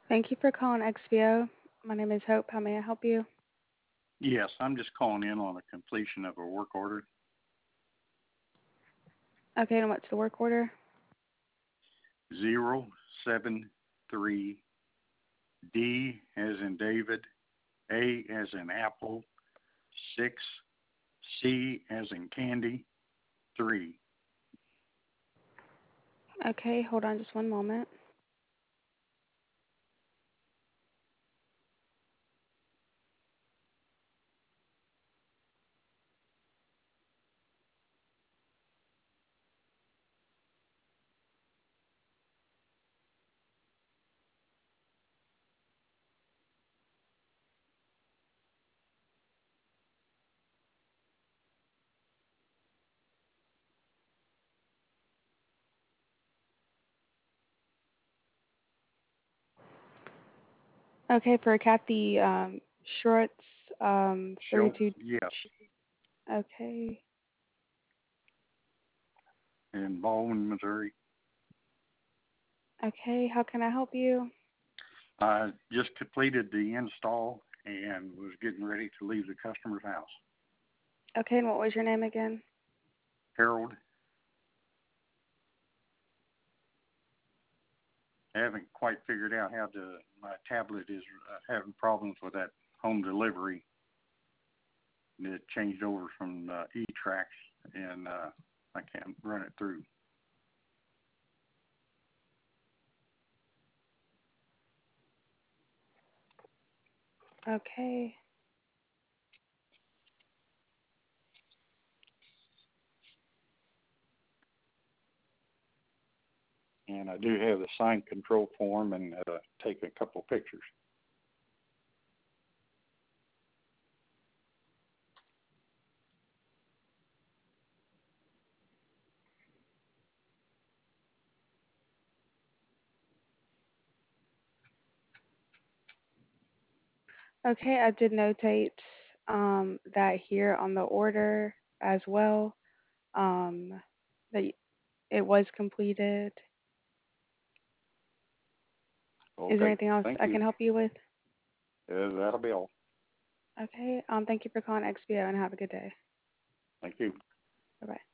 Thank you for calling XBO. My name is Hope. How may I help you? Yes, I'm just calling in on a completion of a work order. Okay, and what's the work order? 073 D as in David, A as in Apple, 6 C as in Candy, 3. Okay, hold on just one moment. Okay, for Kathy Schwartz, Schultz, 32. yes, Okay, in Baldwin, Missouri. okay, how can I help you? I just completed the install and was getting ready to leave the customer's house. Okay, and what was your name again? Harold, I haven't quite figured out my tablet is having problems with that home delivery. It changed over from E-Trax, and I can't run it through. Okay, And I do have the sign control form and take a couple pictures. okay, I did notate that here on the order as well, that it was completed. Is there Okay, anything else thank I you. can help you with? That'll be all. Okay, thank you for calling XBO and have a good day. Thank you. Bye bye.